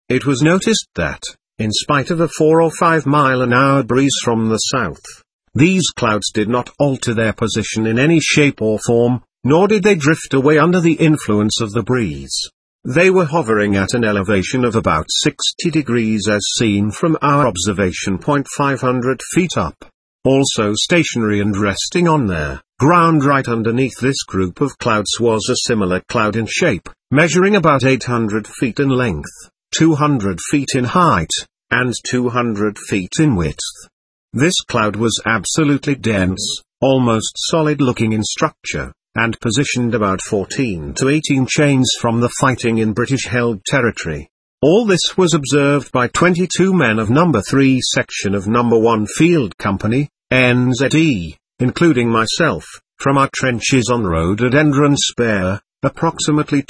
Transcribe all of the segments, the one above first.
It was noticed that, in spite of a 4 or 5 mile-an-hour breeze from the south, these clouds did not alter their position in any shape or form, nor did they drift away under the influence of the breeze. They were hovering at an elevation of about 60 degrees as seen from our observation point 500 feet up. Also stationary and resting on their ground right underneath this group of clouds was a similar cloud in shape, measuring about 800 feet in length, 200 feet in height, and 200 feet in width. This cloud was absolutely dense, almost solid-looking in structure, and positioned about 14 to 18 chains from the fighting in British-held territory. All this was observed by 22 men of No. 3 section of No. 1 Field Company, NZE, including myself, from our trenches on Rhododendron Spare, approximately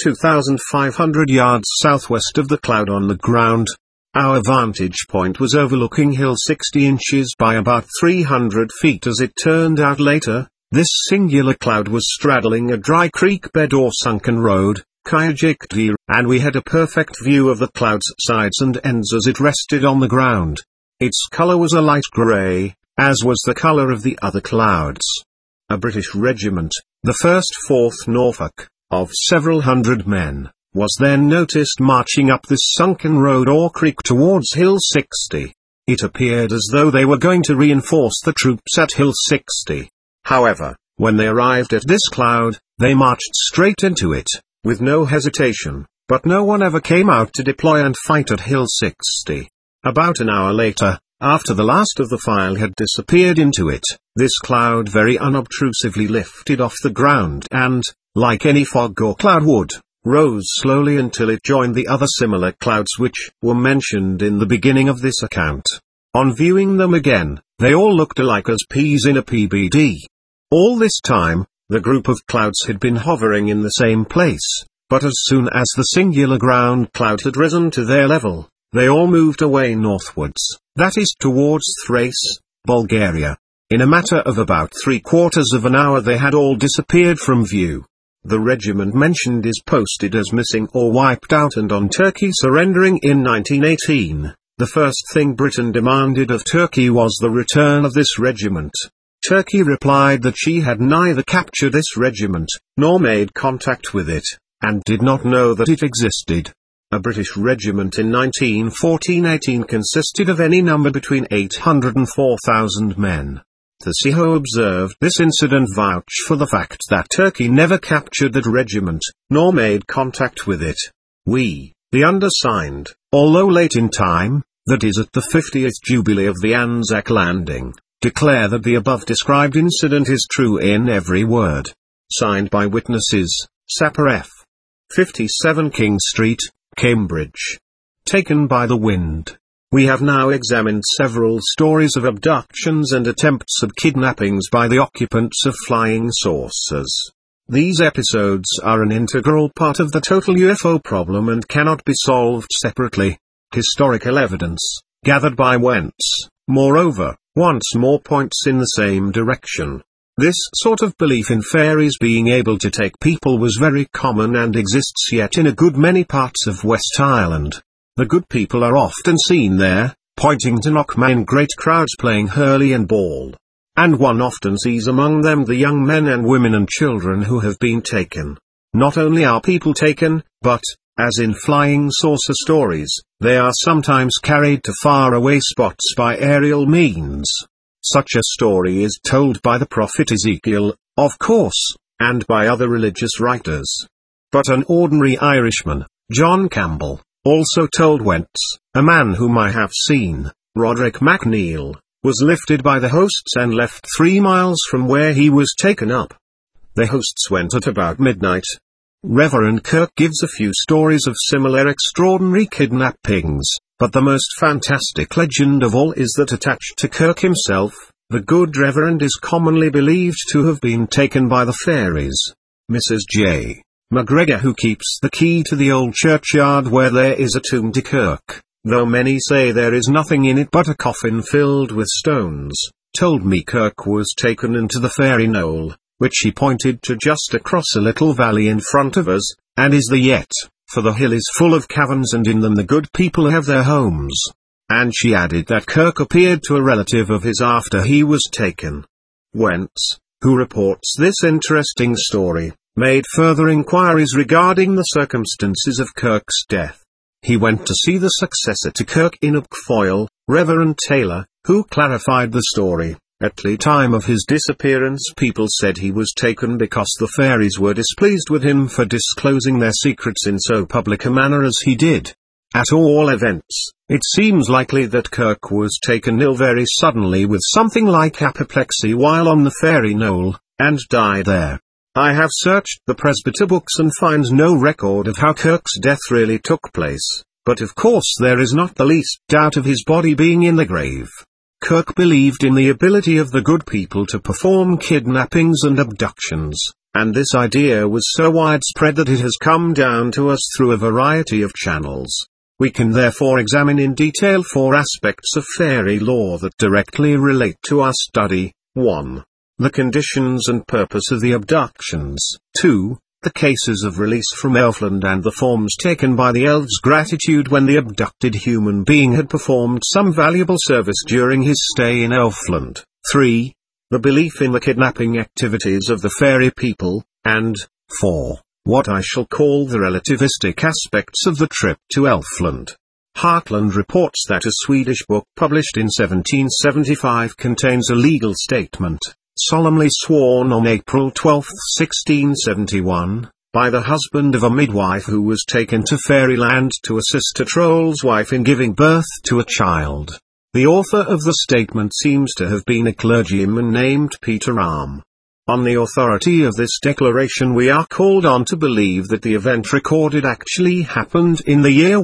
2,500 yards southwest of the cloud on the ground. Our vantage point was overlooking Hill 60 inches by about 300 feet. As it turned out later, this singular cloud was straddling a dry creek bed or sunken road, Kayajikti, and we had a perfect view of the cloud's sides and ends as it rested on the ground. Its color was a light gray, as was the color of the other clouds. A British regiment, the 1st 4th Norfolk, of several hundred men, was then noticed marching up this sunken road or creek towards Hill 60. It appeared as though they were going to reinforce the troops at Hill 60. However, when they arrived at this cloud, they marched straight into it, with no hesitation, but no one ever came out to deploy and fight at Hill 60. About an hour later, after the last of the file had disappeared into it, this cloud very unobtrusively lifted off the ground and, like any fog or cloud would, rose slowly until it joined the other similar clouds which were mentioned in the beginning of this account. On viewing them again, they all looked alike as peas in a PBD. All this time, the group of clouds had been hovering in the same place, but as soon as the singular ground cloud had risen to their level, they all moved away northwards, that is towards Thrace, Bulgaria. In a matter of about 3/4 of an hour they had all disappeared from view. The regiment mentioned is posted as missing or wiped out, and on Turkey surrendering in 1918, the first thing Britain demanded of Turkey was the return of this regiment. Turkey replied that she had neither captured this regiment, nor made contact with it, and did not know that it existed. A British regiment in 1914-18 consisted of any number between 800 and 4,000 men. The CIHO observed this incident vouch for the fact that Turkey never captured that regiment, nor made contact with it. We, the undersigned, although late in time, that is at the 50th jubilee of the Anzac landing, declare that the above described incident is true in every word. Signed by witnesses, Sapper F. 57 King Street, Cambridge. Taken by the wind. We have now examined several stories of abductions and attempts of kidnappings by the occupants of flying saucers. These episodes are an integral part of the total UFO problem and cannot be solved separately. Historical evidence, gathered by Wentz, moreover, once more points in the same direction. This sort of belief in fairies being able to take people was very common and exists yet in a good many parts of West Ireland. The good people are often seen there, pointing to Knockma in great crowds playing hurley and ball. And one often sees among them the young men and women and children who have been taken. Not only are people taken, but, as in flying saucer stories, they are sometimes carried to faraway spots by aerial means. Such a story is told by the prophet Ezekiel, of course, and by other religious writers. But an ordinary Irishman, John Campbell, also told Wentz, a man whom I have seen, Roderick MacNeil, was lifted by the hosts and left 3 miles from where he was taken up. The hosts went at about midnight. Reverend Kirk gives a few stories of similar extraordinary kidnappings, but the most fantastic legend of all is that attached to Kirk himself, the good Reverend is commonly believed to have been taken by the fairies. Mrs. J. McGregor, who keeps the key to the old churchyard where there is a tomb to Kirk, though many say there is nothing in it but a coffin filled with stones, told me Kirk was taken into the fairy knoll, which he pointed to just across a little valley in front of us, and is there yet, for the hill is full of caverns and in them the good people have their homes. And she added that Kirk appeared to a relative of his after he was taken. Wentz, who reports this interesting story, made further inquiries regarding the circumstances of Kirk's death. He went to see the successor to Kirk in Uckfoyle, Reverend Taylor, who clarified the story. At the time of his disappearance, people said he was taken because the fairies were displeased with him for disclosing their secrets in so public a manner as he did. At all events, it seems likely that Kirk was taken ill very suddenly with something like apoplexy while on the fairy knoll, and died there. I have searched the Presbyter books and find no record of how Kirk's death really took place, but of course there is not the least doubt of his body being in the grave. Kirk believed in the ability of the good people to perform kidnappings and abductions, and this idea was so widespread that it has come down to us through a variety of channels. We can therefore examine in detail 4 aspects of fairy lore that directly relate to our study. 1. The conditions and purpose of the abductions. 2. The cases of release from Elfland and the forms taken by the elves' gratitude when the abducted human being had performed some valuable service during his stay in Elfland. 3. The belief in the kidnapping activities of the fairy people, and 4. What I shall call the relativistic aspects of the trip to Elfland. Hartland reports that a Swedish book published in 1775 contains a legal statement, solemnly sworn on April 12, 1671, by the husband of a midwife who was taken to Fairyland to assist a troll's wife in giving birth to a child. The author of the statement seems to have been a clergyman named Peter Rahm. On the authority of this declaration we are called on to believe that the event recorded actually happened in the year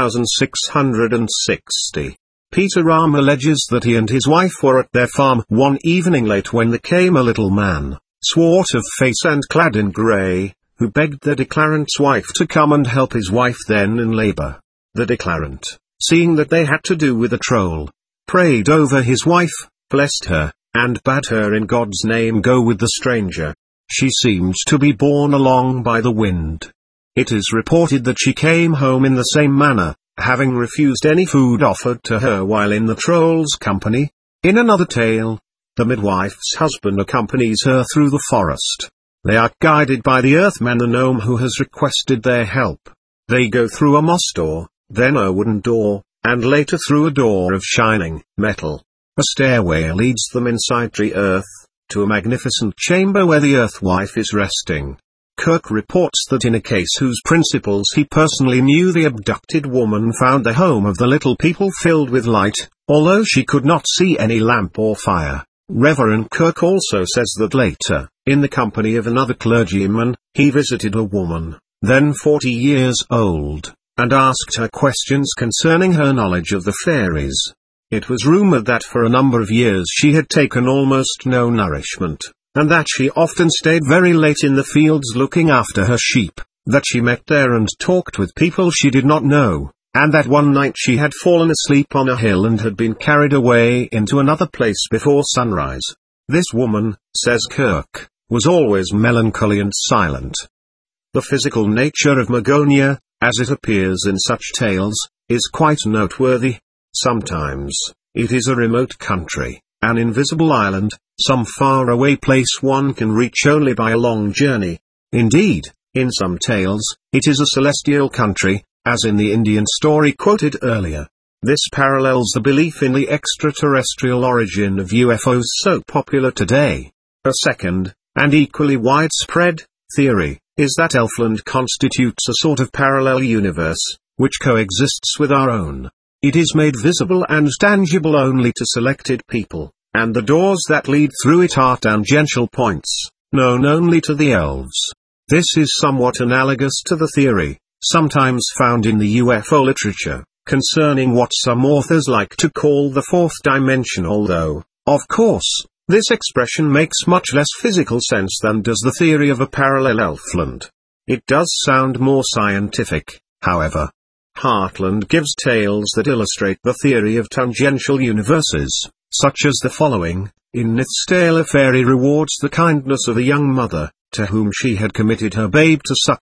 1660. Peter Rahm alleges that he and his wife were at their farm one evening late when there came a little man, swart of face and clad in grey, who begged the declarant's wife to come and help his wife then in labour. The declarant, seeing that they had to do with a troll, prayed over his wife, blessed her, and bade her in God's name go with the stranger. She seemed to be borne along by the wind. It is reported that she came home in the same manner, having refused any food offered to her while in the troll's company. In another tale, the midwife's husband accompanies her through the forest. They are guided by the earthman, the gnome who has requested their help. They go through a moss door, then a wooden door, and later through a door of shining metal. A stairway leads them inside the earth, to a magnificent chamber where the earthwife is resting. Kirk reports that in a case whose principals he personally knew, the abducted woman found the home of the little people filled with light, although she could not see any lamp or fire. Reverend Kirk also says that later, in the company of another clergyman, he visited a woman, then 40 years old, and asked her questions concerning her knowledge of the fairies. It was rumored that for a number of years she had taken almost no nourishment, and that she often stayed very late in the fields looking after her sheep, that she met there and talked with people she did not know, and that one night she had fallen asleep on a hill and had been carried away into another place before sunrise. This woman, says Kirk, was always melancholy and silent. The physical nature of Magonia, as it appears in such tales, is quite noteworthy. Sometimes, it is a remote country, an invisible island, some faraway place one can reach only by a long journey. Indeed, in some tales, it is a celestial country, as in the Indian story quoted earlier. This parallels the belief in the extraterrestrial origin of UFOs so popular today. A second, and equally widespread, theory, is that Elfland constitutes a sort of parallel universe, which coexists with our own. It is made visible and tangible only to selected people, and the doors that lead through it are tangential points, known only to the elves. This is somewhat analogous to the theory, sometimes found in the UFO literature, concerning what some authors like to call the fourth dimension, although, of course, this expression makes much less physical sense than does the theory of a parallel Elfland. It does sound more scientific, however. Hartland gives tales that illustrate the theory of tangential universes, such as the following. In Nithsdale, a fairy rewards the kindness of a young mother, to whom she had committed her babe to suckle,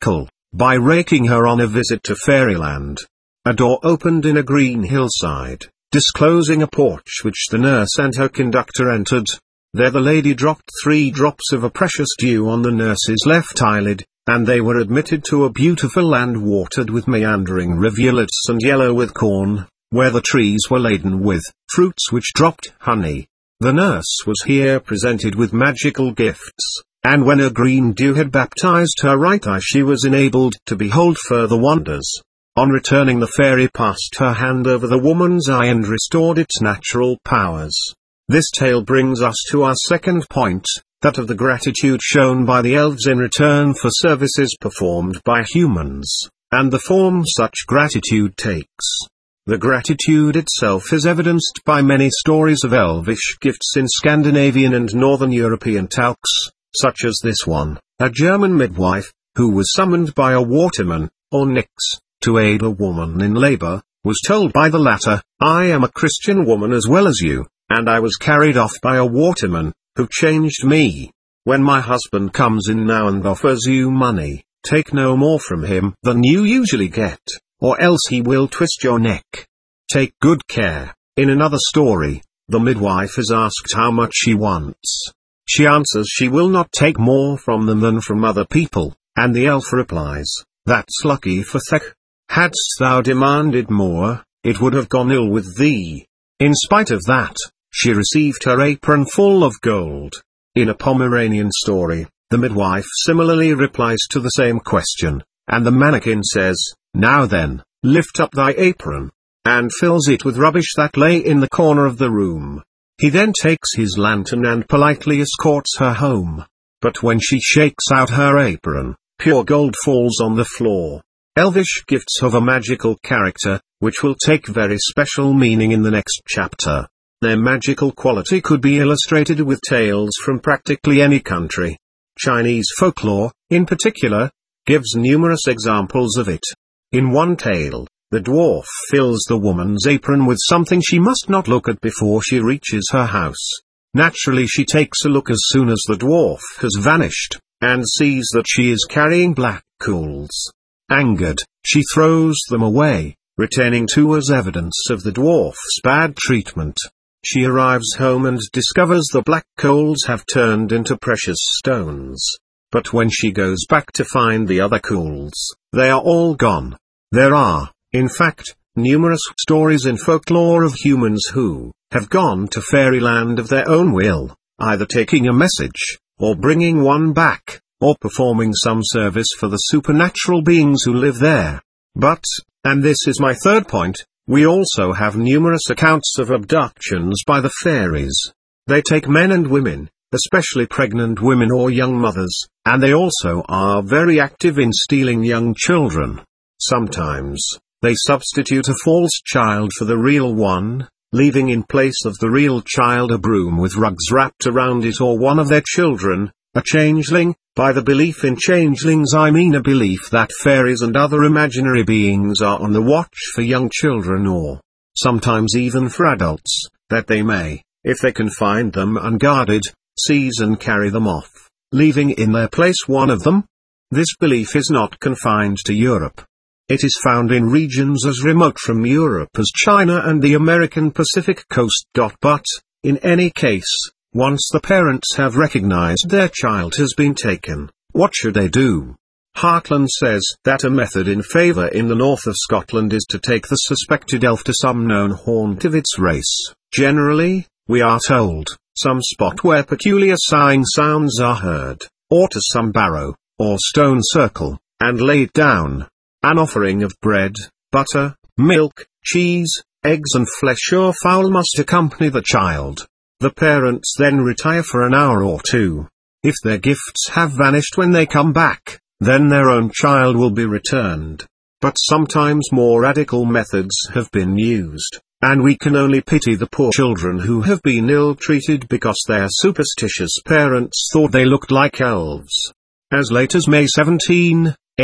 by raking her on a visit to fairyland. A door opened in a green hillside, disclosing a porch which the nurse and her conductor entered. There the lady dropped 3 drops of a precious dew on the nurse's left eyelid, and they were admitted to a beautiful land watered with meandering rivulets and yellow with corn, where the trees were laden with fruits which dropped honey. The nurse was here presented with magical gifts, and when a green dew had baptized her right eye she was enabled to behold further wonders. On returning the fairy passed her hand over the woman's eye and restored its natural powers. This tale brings us to our second point, that of the gratitude shown by the elves in return for services performed by humans, and the form such gratitude takes. The gratitude itself is evidenced by many stories of elvish gifts in Scandinavian and Northern European talks, such as this one. A German midwife, who was summoned by a waterman, or nix, to aid a woman in labor, was told by the latter, "I am a Christian woman as well as you, and I was carried off by a waterman, who changed me. When my husband comes in now and offers you money, take no more from him than you usually get, or else he will twist your neck. Take good care." In another story, the midwife is asked how much she wants. She answers she will not take more from them than from other people, and the elf replies, "That's lucky for thee. Hadst thou demanded more, it would have gone ill with thee." In spite of that, she received her apron full of gold. In a Pomeranian story, the midwife similarly replies to the same question, and the mannequin says, "Now then, lift up thy apron," and fills it with rubbish that lay in the corner of the room. He then takes his lantern and politely escorts her home. But when she shakes out her apron, pure gold falls on the floor. Elvish gifts of a magical character, which will take very special meaning in the next chapter. Their magical quality could be illustrated with tales from practically any country. Chinese folklore, in particular, gives numerous examples of it. In one tale, the dwarf fills the woman's apron with something she must not look at before she reaches her house. Naturally she takes a look as soon as the dwarf has vanished, and sees that she is carrying black cools. Angered, she throws them away, retaining two as evidence of the dwarf's bad treatment. She arrives home and discovers the black coals have turned into precious stones. But when she goes back to find the other coals, they are all gone. There are, in fact, numerous stories in folklore of humans who have gone to fairyland of their own will, either taking a message, or bringing one back, or performing some service for the supernatural beings who live there. But, and this is my third point, we also have numerous accounts of abductions by the fairies. They take men and women, especially pregnant women or young mothers, and they also are very active in stealing young children. Sometimes, they substitute a false child for the real one, leaving in place of the real child a broom with rugs wrapped around it or one of their children, a changeling. By the belief in changelings I mean a belief that fairies and other imaginary beings are on the watch for young children or, sometimes even for adults, that they may, if they can find them unguarded, seize and carry them off, leaving in their place one of them. This belief is not confined to Europe. It is found in regions as remote from Europe as China and the American Pacific coast. But, in any case, once the parents have recognized their child has been taken, what should they do? Hartland says that a method in favor in the north of Scotland is to take the suspected elf to some known haunt of its race, generally, we are told, some spot where peculiar sighing sounds are heard, or to some barrow, or stone circle, and lay down an offering of bread, butter, milk, cheese, eggs and flesh or fowl must accompany the child. The parents then retire for an hour or two. If their gifts have vanished when they come back, then their own child will be returned. But sometimes more radical methods have been used, and we can only pity the poor children who have been ill-treated because their superstitious parents thought they looked like elves. As late as May 17,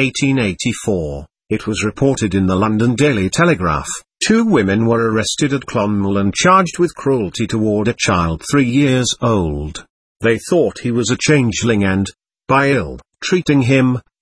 1884, it was reported in the London Daily Telegraph, 2 women were arrested at Clonmel and charged with cruelty toward a child 3 years old. They thought he was a changeling and, by ill-treating him, hoped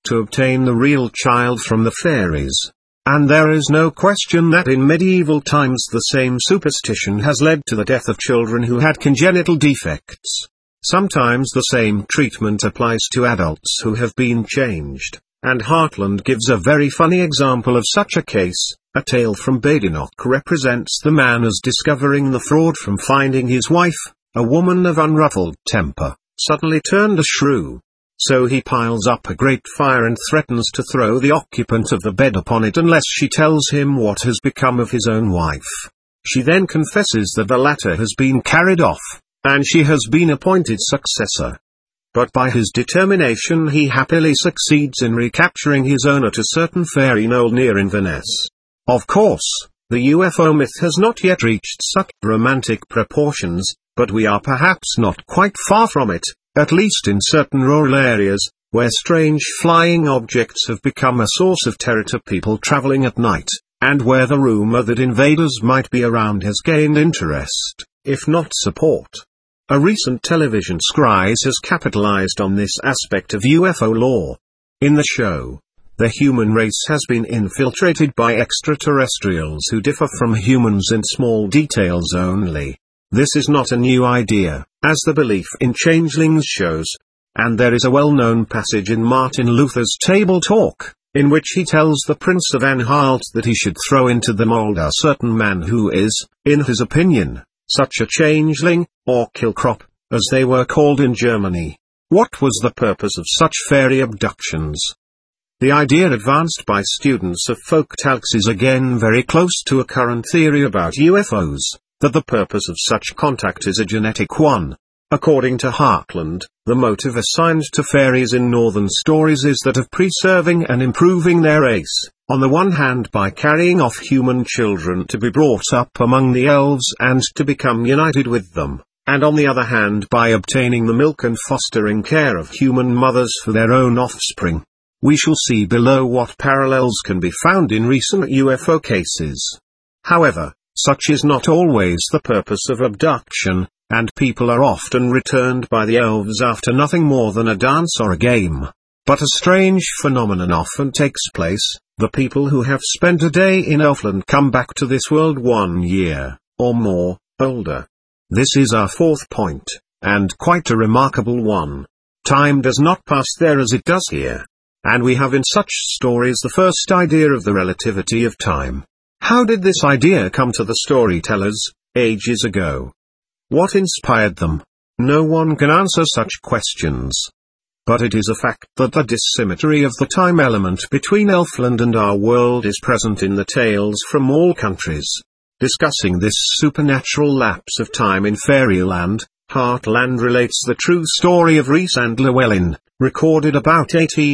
to obtain the real child from the fairies. And there is no question that in medieval times the same superstition has led to the death of children who had congenital defects. Sometimes the same treatment applies to adults who have been changed, and Hartland gives a very funny example of such a case. A Tale from Badenoch represents the man as discovering the fraud from finding his wife, a woman of unruffled temper, suddenly turned a shrew. So he piles up a great fire and threatens to throw the occupant of the bed upon it unless she tells him what has become of his own wife. She then confesses that the latter has been carried off, and she has been appointed successor. But by his determination he happily succeeds in recapturing his own at a certain fairy knoll near Inverness. Of course, the UFO myth has not yet reached such romantic proportions, but we are perhaps not quite far from it. At least in certain rural areas, where strange flying objects have become a source of terror to people traveling at night, and where the rumor that invaders might be around has gained interest, if not support. A recent television series has capitalized on this aspect of UFO lore. In the show, the human race has been infiltrated by extraterrestrials who differ from humans in small details only. This is not a new idea, as the belief in changelings shows, and there is a well-known passage in Martin Luther's Table Talk, in which he tells the Prince of Anhalt that he should throw into the mold a certain man who is, in his opinion, such a changeling, or killkrop, as they were called in Germany. What was the purpose of such fairy abductions? The idea advanced by students of folk tales is again very close to a current theory about UFOs, that the purpose of such contact is a genetic one. According to Hartland, the motive assigned to fairies in northern stories is that of preserving and improving their race, on the one hand by carrying off human children to be brought up among the elves and to become united with them, and on the other hand by obtaining the milk and fostering care of human mothers for their own offspring. We shall see below what parallels can be found in recent UFO cases. However, such is not always the purpose of abduction, and people are often returned by the elves after nothing more than a dance or a game. But a strange phenomenon often takes place: the people who have spent a day in Elfland come back to this world 1 year, or more, older. This is our fourth point, and quite a remarkable one. Time does not pass there as it does here. And we have in such stories the first idea of the relativity of time. How did this idea come to the storytellers, ages ago? What inspired them? No one can answer such questions. But it is a fact that the dissymmetry of the time element between Elfland and our world is present in the tales from all countries. Discussing this supernatural lapse of time in Fairyland, Hartland relates the true story of Rhys and Llewellyn, recorded about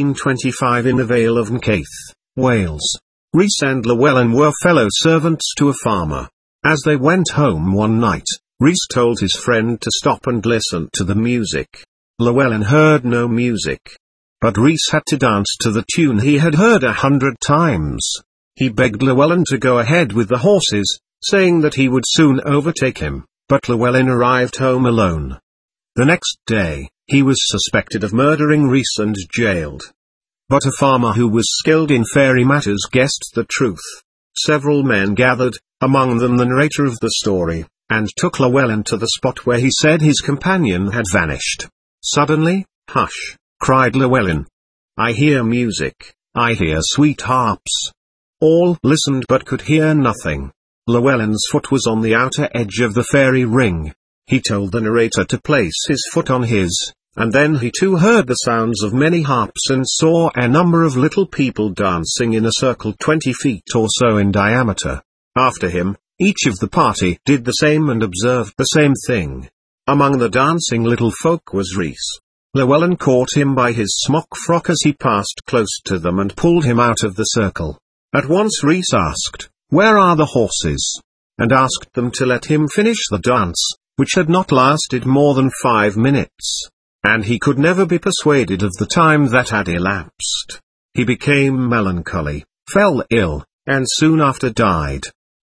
1825 in the Vale of Ncaith, Wales. Rhys and Llewellyn were fellow servants to a farmer. As they went home one night, Rhys told his friend to stop and listen to the music. Llewellyn heard no music. But Rhys had to dance to the tune he had heard 100 times. He begged Llewellyn to go ahead with the horses, saying that he would soon overtake him, but Llewellyn arrived home alone. The next day, he was suspected of murdering Rhys and jailed. But a farmer who was skilled in fairy matters guessed the truth. Several men gathered, among them the narrator of the story, and took Llewellyn to the spot where he said his companion had vanished. Suddenly, "Hush!" cried Llewellyn. "I hear music, I hear sweet harps." All listened but could hear nothing. Llewellyn's foot was on the outer edge of the fairy ring. He told the narrator to place his foot on his, and then he too heard the sounds of many harps and saw a number of little people dancing in a circle 20 feet or so in diameter. After him, each of the party did the same and observed the same thing. Among the dancing little folk was Rhys. Llewellyn caught him by his smock frock as he passed close to them and pulled him out of the circle. At once Rhys asked, "Where are the horses?" and asked them to let him finish the dance, which had not lasted more than 5 minutes. And he could never be persuaded of the time that had elapsed. He became melancholy, fell ill, and soon after died.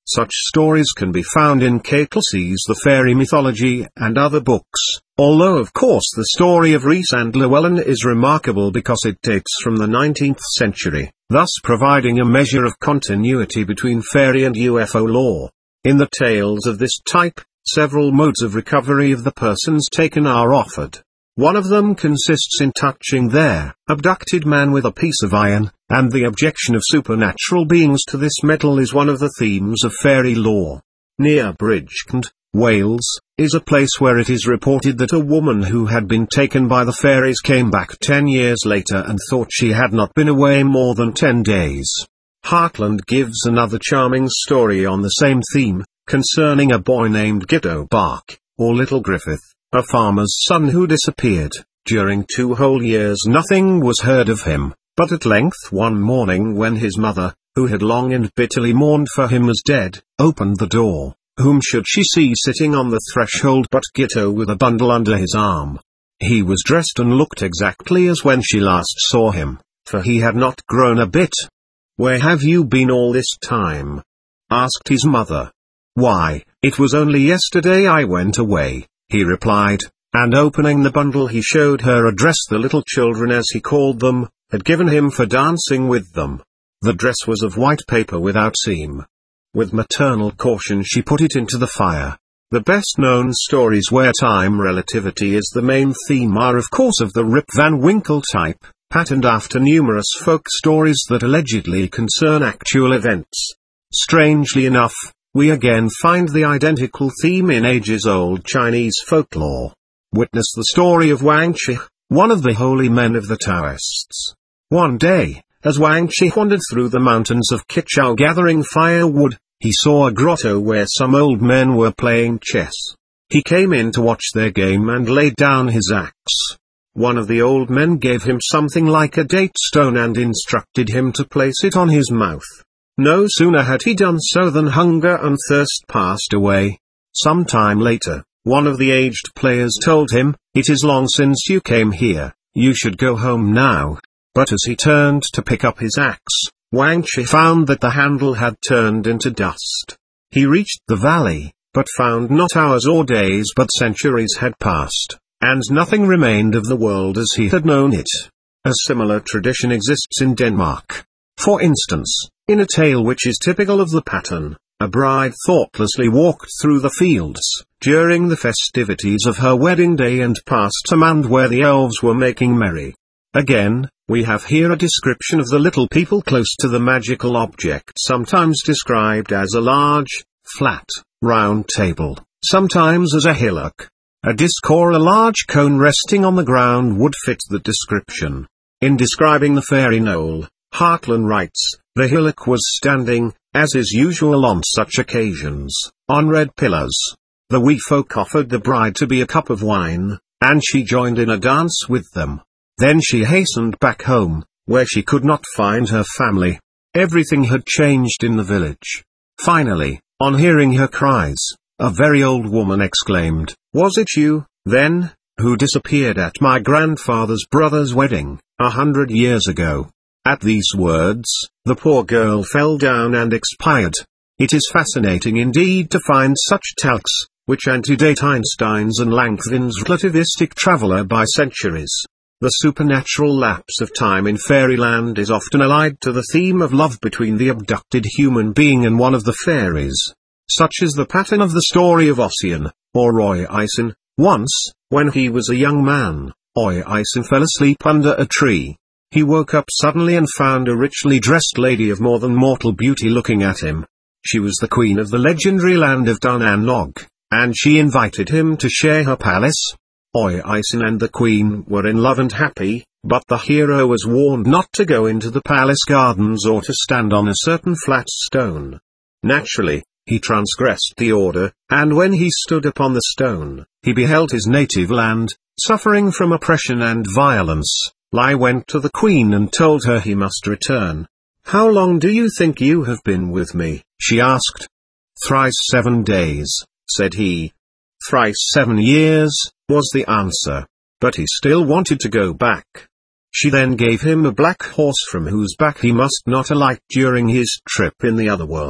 Such stories can be found in Kateley's The Fairy Mythology and other books, although of course the story of Rhys and Llewellyn is remarkable because it dates from the 19th century, thus providing a measure of continuity between fairy and UFO lore. In the tales of this type, several modes of recovery of the persons taken are offered. One of them consists in touching their abducted man with a piece of iron, and the objection of supernatural beings to this metal is one of the themes of fairy lore. Near Bridgend, Wales, is a place where it is reported that a woman who had been taken by the fairies came back 10 years later and thought she had not been away more than 10 days. Hartland gives another charming story on the same theme, concerning a boy named Gitto Bark, or Little Griffith, a farmer's son who disappeared. During 2 whole years nothing was heard of him, but at length one morning when his mother, who had long and bitterly mourned for him as dead, opened the door, whom should she see sitting on the threshold but Gitto with a bundle under his arm. He was dressed and looked exactly as when she last saw him, for he had not grown a bit. "Where have you been all this time?" asked his mother. "Why, it was only yesterday I went away," he replied, and opening the bundle he showed her a dress the little children as he called them, had given him for dancing with them. The dress was of white paper without seam. With maternal caution she put it into the fire. The best known stories where time relativity is the main theme are of course of the Rip Van Winkle type, patterned after numerous folk stories that allegedly concern actual events. Strangely enough, we again find the identical theme in ages-old Chinese folklore. Witness the story of Wang Shi, one of the holy men of the Taoists. One day, as Wang Shi wandered through the mountains of Qichao gathering firewood, he saw a grotto where some old men were playing chess. He came in to watch their game and laid down his axe. One of the old men gave him something like a date stone and instructed him to place it on his mouth. No sooner had he done so than hunger and thirst passed away. Some time later, one of the aged players told him, "It is long since you came here, you should go home now." But as he turned to pick up his axe, Wang Shi found that the handle had turned into dust. He reached the valley, but found not hours or days but centuries had passed, and nothing remained of the world as he had known it. A similar tradition exists in Denmark. For instance, in a tale which is typical of the pattern, a bride thoughtlessly walked through the fields during the festivities of her wedding day and passed a mound where the elves were making merry. Again, we have here a description of the little people close to the magical object, sometimes described as a large, flat, round table, sometimes as a hillock. A disc or a large cone resting on the ground would fit the description. In describing the fairy knoll, Hartland writes, "The hillock was standing, as is usual on such occasions, on red pillars. The wee folk offered the bride to be a cup of wine, and she joined in a dance with them. Then she hastened back home, where she could not find her family. Everything had changed in the village. Finally, on hearing her cries, a very old woman exclaimed, 'Was it you, then, who disappeared at my grandfather's brother's wedding, 100 years ago?' At these words, the poor girl fell down and expired." It is fascinating indeed to find such tales, which antedate Einstein's and Langevins' relativistic traveler by centuries. The supernatural lapse of time in fairyland is often allied to the theme of love between the abducted human being and one of the fairies. Such is the pattern of the story of Ossian, or Roy Eisen. Once, when he was a young man, Roy Eisen fell asleep under a tree. He woke up suddenly and found a richly dressed lady of more than mortal beauty looking at him. She was the queen of the legendary land of Danan Nog, and she invited him to share her palace. Roy Eisen and the queen were in love and happy, but the hero was warned not to go into the palace gardens or to stand on a certain flat stone. Naturally, he transgressed the order, and when he stood upon the stone, he beheld his native land, suffering from oppression and violence. Lai went to the queen and told her he must return. "How long do you think you have been with me?" she asked. "Thrice 7 days," said he. "Thrice 7 years," was the answer. But he still wanted to go back. She then gave him a black horse from whose back he must not alight during his trip in the other world.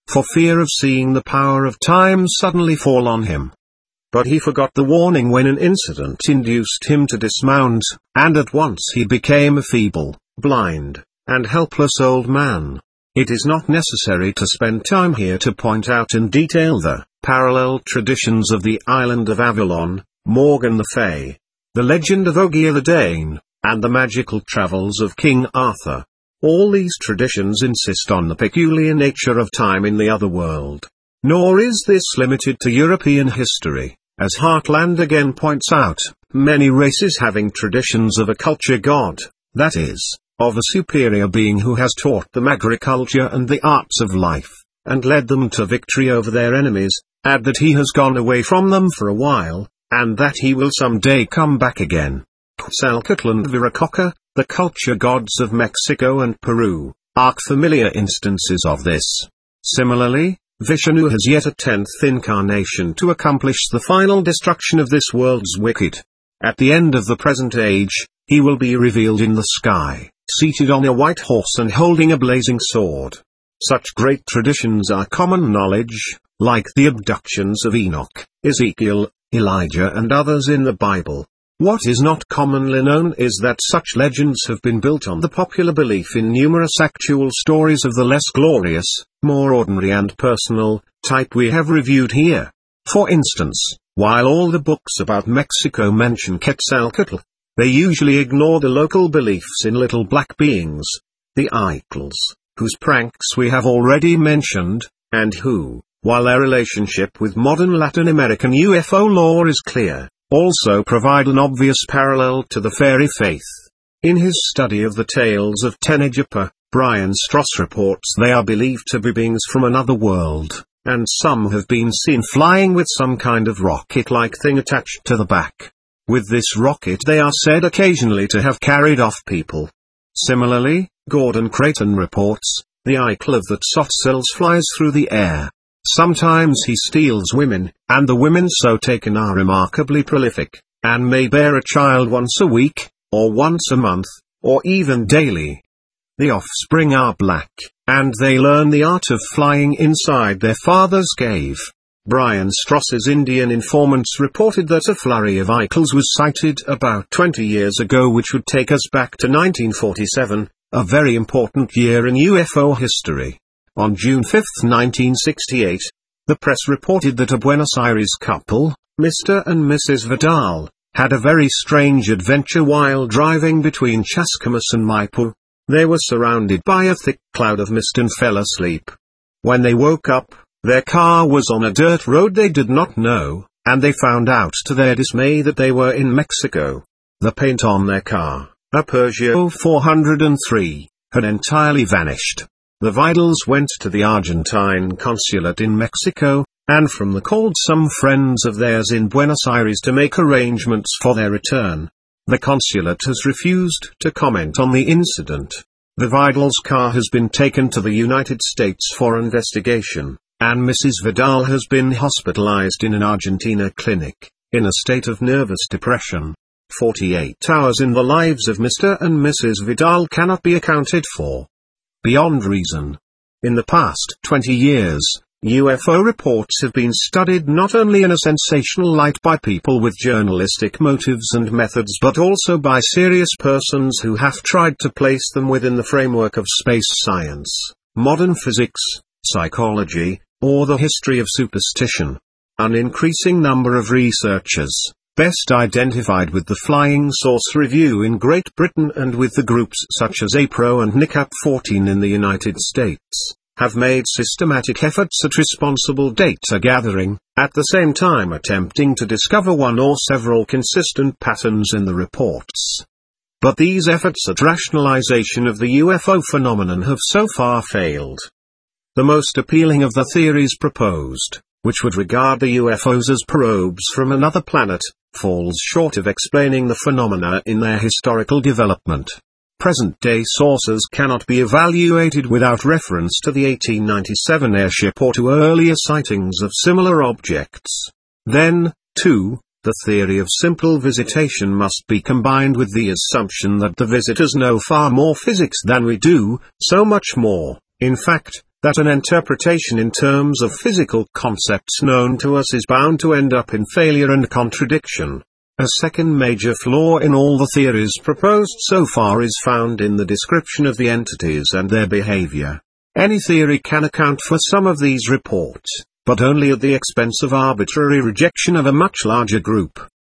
for fear of seeing the power of time suddenly fall on him. But he forgot the warning when an incident induced him to dismount, and at once he became a feeble, blind, and helpless old man. It is not necessary to spend time here to point out in detail the parallel traditions of the island of Avalon, Morgan the Fay, the legend of Ogier the Dane, and the magical travels of King Arthur. All these traditions insist on the peculiar nature of time in the other world. Nor is this limited to European history. As Heartland again points out, many races having traditions of a culture god, that is, of a superior being who has taught them agriculture and the arts of life, and led them to victory over their enemies, add that he has gone away from them for a while, and that he will someday come back again. Quetzalcoatl and Viracocha, the culture gods of Mexico and Peru, are familiar instances of this. Similarly, Vishnu has yet a 10th incarnation to accomplish the final destruction of this world's wicked. At the end of the present age, he will be revealed in the sky, seated on a white horse and holding a blazing sword. Such great traditions are common knowledge, like the abductions of Enoch, Ezekiel, Elijah and others in the Bible. What is not commonly known is that such legends have been built on the popular belief in numerous actual stories of the less glorious, more ordinary and personal type we have reviewed here. For instance, while all the books about Mexico mention Quetzalcoatl, they usually ignore the local beliefs in little black beings, the Icals, whose pranks we have already mentioned, and who, while their relationship with modern Latin American UFO lore is clear, also provide an obvious parallel to the fairy faith. In his study of the tales of Tenejapa, Brian Stross reports they are believed to be beings from another world, and some have been seen flying with some kind of rocket-like thing attached to the back. With this rocket they are said occasionally to have carried off people. Similarly, Gordon Creighton reports, the Ical of the Tzotzils flies through the air. Sometimes he steals women, and the women so taken are remarkably prolific, and may bear a child once a week, or once a month, or even daily. The offspring are black, and they learn the art of flying inside their father's cave. Brian Stross's Indian informants reported that a flurry of Icals was sighted about 20 years ago, which would take us back to 1947, a very important year in UFO history. On June 5, 1968, the press reported that a Buenos Aires couple, Mr. and Mrs. Vidal, had a very strange adventure while driving between Chascomús and Maipo. They were surrounded by a thick cloud of mist and fell asleep. When they woke up, their car was on a dirt road they did not know, and they found out to their dismay that they were in Mexico. The paint on their car, a Peugeot 403, had entirely vanished. The Vidals went to the Argentine consulate in Mexico, and from the called some friends of theirs in Buenos Aires to make arrangements for their return. The consulate has refused to comment on the incident. The Vidals' car has been taken to the United States for investigation, and Mrs. Vidal has been hospitalized in an Argentina clinic, in a state of nervous depression. 48 hours in the lives of Mr. and Mrs. Vidal cannot be accounted for beyond reason. In the past 20 years, UFO reports have been studied not only in a sensational light by people with journalistic motives and methods, but also by serious persons who have tried to place them within the framework of space science, modern physics, psychology, or the history of superstition. An increasing number of researchers, best identified with the Flying Saucer Review in Great Britain and with the groups such as APRO and NICAP 14 in the United States, have made systematic efforts at responsible data gathering, at the same time attempting to discover one or several consistent patterns in the reports. But these efforts at rationalization of the UFO phenomenon have so far failed. The most appealing of the theories proposed, which would regard the UFOs as probes from another planet, falls short of explaining the phenomena in their historical development. Present-day sources cannot be evaluated without reference to the 1897 airship or to earlier sightings of similar objects. Then, too, the theory of simple visitation must be combined with the assumption that the visitors know far more physics than we do, so much more, in fact, that an interpretation in terms of physical concepts known to us is bound to end up in failure and contradiction. A second major flaw in all the theories proposed so far is found in the description of the entities and their behavior. Any theory can account for some of these reports, but only at the expense of arbitrary rejection of a much larger group.